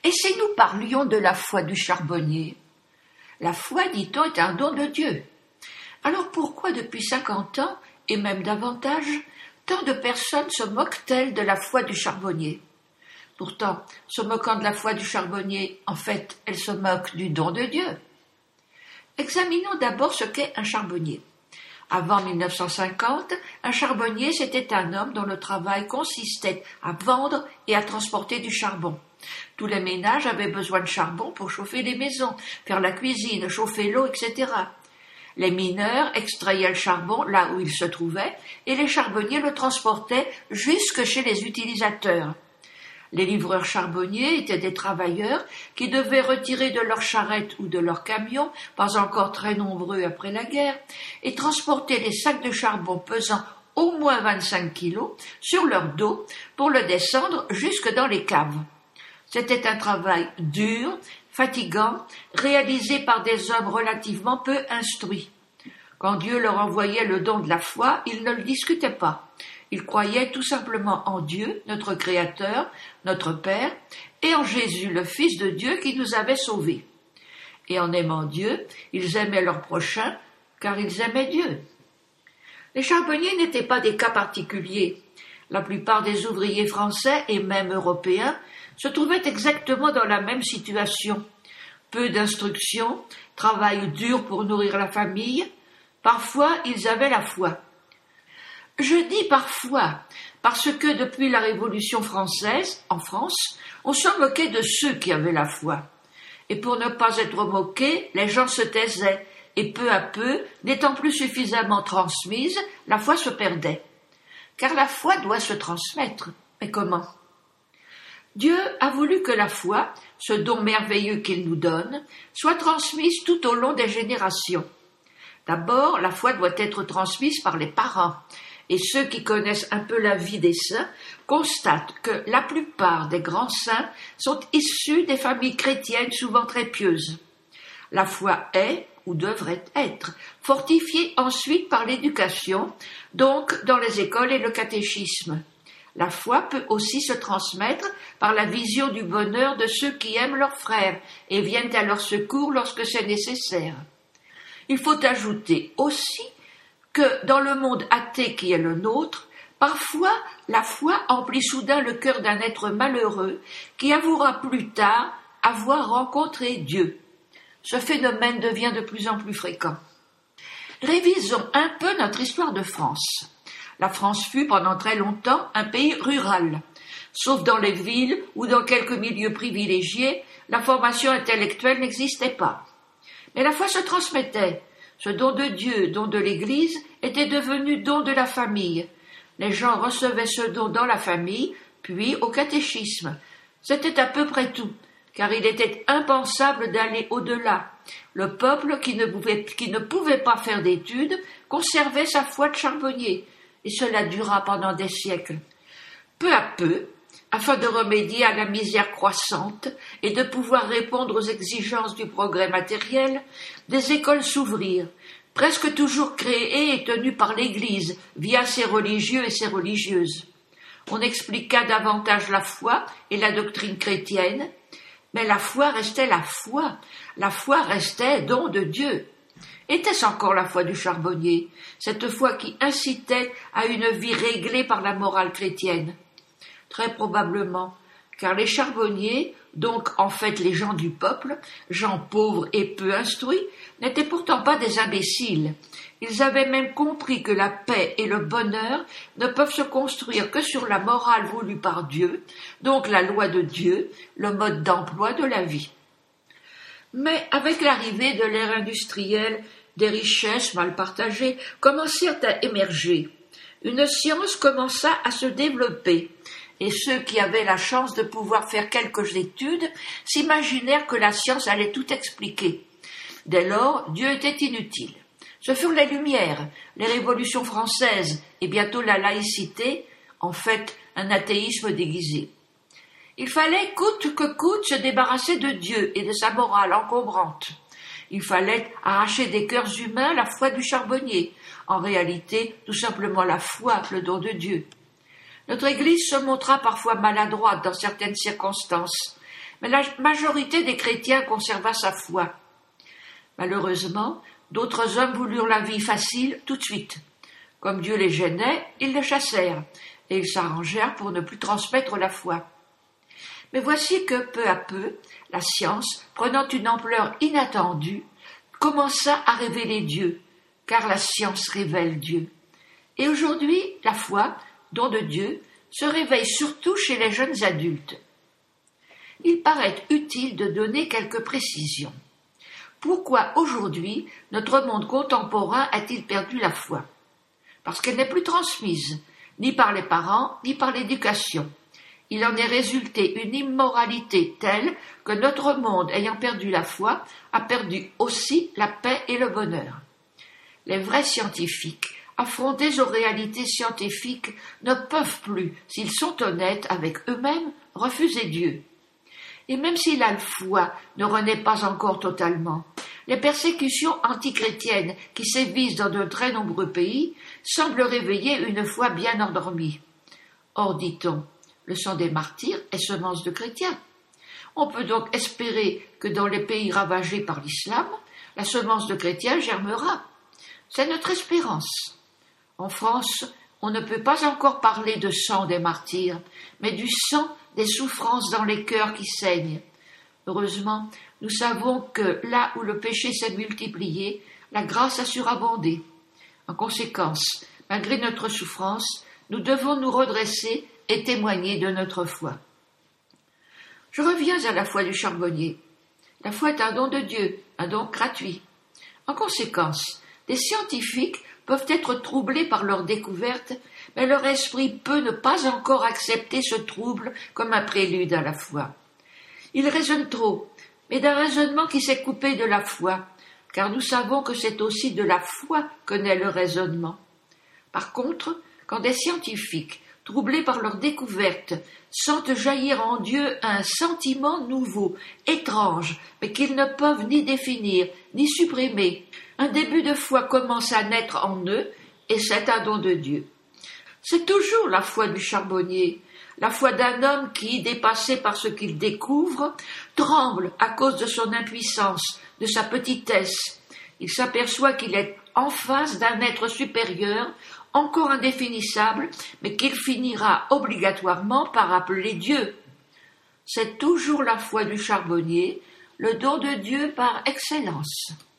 Et si nous parlions de la foi du charbonnier? La foi, dit-on, est un don de Dieu. Alors pourquoi depuis 50 ans, et même davantage, tant de personnes se moquent-elles de la foi du charbonnier? Pourtant, se moquant de la foi du charbonnier, en fait, elles se moquent du don de Dieu. Examinons d'abord ce qu'est un charbonnier. Avant 1950, un charbonnier, c'était un homme dont le travail consistait à vendre et à transporter du charbon. Tous les ménages avaient besoin de charbon pour chauffer les maisons, faire la cuisine, chauffer l'eau, etc. Les mineurs extrayaient le charbon là où il se trouvait et les charbonniers le transportaient jusque chez les utilisateurs. Les livreurs charbonniers étaient des travailleurs qui devaient retirer de leurs charrettes ou de leurs camions, pas encore très nombreux après la guerre, et transporter les sacs de charbon pesant au moins 25 kilos sur leur dos pour le descendre jusque dans les caves. C'était un travail dur, fatigant, réalisé par des hommes relativement peu instruits. Quand Dieu leur envoyait le don de la foi, ils ne le discutaient pas. Ils croyaient tout simplement en Dieu, notre Créateur, notre Père, et en Jésus, le Fils de Dieu qui nous avait sauvés. Et en aimant Dieu, ils aimaient leur prochain, car ils aimaient Dieu. Les charbonniers n'étaient pas des cas particuliers. La plupart des ouvriers français, et même européens, se trouvaient exactement dans la même situation. Peu d'instruction, travail dur pour nourrir la famille. Parfois, ils avaient la foi. Je dis parfois, parce que depuis la Révolution française, en France, on se moquait de ceux qui avaient la foi. Et pour ne pas être moqués, les gens se taisaient, et peu à peu, n'étant plus suffisamment transmise, la foi se perdait. Car la foi doit se transmettre. Mais comment? Dieu a voulu que la foi, ce don merveilleux qu'il nous donne, soit transmise tout au long des générations. D'abord, la foi doit être transmise par les parents, et ceux qui connaissent un peu la vie des saints constatent que la plupart des grands saints sont issus des familles chrétiennes souvent très pieuses. La foi est, ou devrait être, fortifiée ensuite par l'éducation, donc dans les écoles et le catéchisme. La foi peut aussi se transmettre par la vision du bonheur de ceux qui aiment leurs frères et viennent à leur secours lorsque c'est nécessaire. Il faut ajouter aussi que dans le monde athée qui est le nôtre, parfois la foi emplit soudain le cœur d'un être malheureux qui avouera plus tard avoir rencontré Dieu. Ce phénomène devient de plus en plus fréquent. Révisons un peu notre histoire de France. La France fut pendant très longtemps un pays rural. Sauf dans les villes ou dans quelques milieux privilégiés, la formation intellectuelle n'existait pas. Mais la foi se transmettait. Ce don de Dieu, don de l'Église, était devenu don de la famille. Les gens recevaient ce don dans la famille, puis au catéchisme. C'était à peu près tout, car il était impensable d'aller au-delà. Le peuple, qui ne pouvait pas faire d'études, conservait sa foi de charbonnier, et cela dura pendant des siècles. Peu à peu, afin de remédier à la misère croissante et de pouvoir répondre aux exigences du progrès matériel, des écoles s'ouvrirent, presque toujours créées et tenues par l'Église via ses religieux et ses religieuses. On expliqua davantage la foi et la doctrine chrétienne, mais la foi restait la foi restait don de Dieu. Était-ce encore la foi du charbonnier, cette foi qui incitait à une vie réglée par la morale chrétienne? Très probablement, car les charbonniers, donc en fait les gens du peuple, gens pauvres et peu instruits, n'étaient pourtant pas des imbéciles. Ils avaient même compris que la paix et le bonheur ne peuvent se construire que sur la morale voulue par Dieu, donc la loi de Dieu, le mode d'emploi de la vie. Mais avec l'arrivée de l'ère industrielle, des richesses mal partagées commencèrent à émerger. Une science commença à se développer, et ceux qui avaient la chance de pouvoir faire quelques études s'imaginèrent que la science allait tout expliquer. Dès lors, Dieu était inutile. Ce furent les Lumières, les révolutions françaises et bientôt la laïcité, en fait un athéisme déguisé. Il fallait coûte que coûte se débarrasser de Dieu et de sa morale encombrante. Il fallait arracher des cœurs humains la foi du charbonnier, en réalité tout simplement la foi, le don de Dieu. Notre Église se montra parfois maladroite dans certaines circonstances, mais la majorité des chrétiens conserva sa foi. Malheureusement, d'autres hommes voulurent la vie facile tout de suite. Comme Dieu les gênait, ils le chassèrent, et ils s'arrangèrent pour ne plus transmettre la foi. Mais voici que, peu à peu, la science, prenant une ampleur inattendue, commença à révéler Dieu, car la science révèle Dieu. Et aujourd'hui, la foi, don de Dieu, se réveille surtout chez les jeunes adultes. Il paraît utile de donner quelques précisions. Pourquoi aujourd'hui notre monde contemporain a-t-il perdu la foi? Parce qu'elle n'est plus transmise, ni par les parents, ni par l'éducation. Il en est résulté une immoralité telle que notre monde, ayant perdu la foi, a perdu aussi la paix et le bonheur. Les vrais scientifiques, affrontés aux réalités scientifiques, ne peuvent plus, s'ils sont honnêtes avec eux-mêmes, refuser Dieu. Et même si la foi ne renaît pas encore totalement, les persécutions antichrétiennes qui sévissent dans de très nombreux pays semblent réveiller une foi bien endormie. Or, dit-on, le sang des martyrs est semence de chrétiens. On peut donc espérer que dans les pays ravagés par l'islam, la semence de chrétiens germera. C'est notre espérance. En France, on ne peut pas encore parler de sang des martyrs, mais du sang des souffrances dans les cœurs qui saignent. Heureusement, nous savons que là où le péché s'est multiplié, la grâce a surabondé. En conséquence, malgré notre souffrance, nous devons nous redresser et témoigner de notre foi. Je reviens à la foi du charbonnier. La foi est un don de Dieu, un don gratuit. En conséquence, des scientifiques peuvent être troublés par leur découverte, mais leur esprit peut ne pas encore accepter ce trouble comme un prélude à la foi. Ils raisonnent trop, mais d'un raisonnement qui s'est coupé de la foi, car nous savons que c'est aussi de la foi que naît le raisonnement. Par contre, quand des scientifiques, troublés par leur découverte, sentent jaillir en Dieu un sentiment nouveau, étrange, mais qu'ils ne peuvent ni définir, ni supprimer, un début de foi commence à naître en eux, et c'est un don de Dieu. C'est toujours la foi du charbonnier, la foi d'un homme qui, dépassé par ce qu'il découvre, tremble à cause de son impuissance, de sa petitesse. Il s'aperçoit qu'il est en face d'un être supérieur, encore indéfinissable, mais qu'il finira obligatoirement par appeler Dieu. C'est toujours la foi du charbonnier, le don de Dieu par excellence.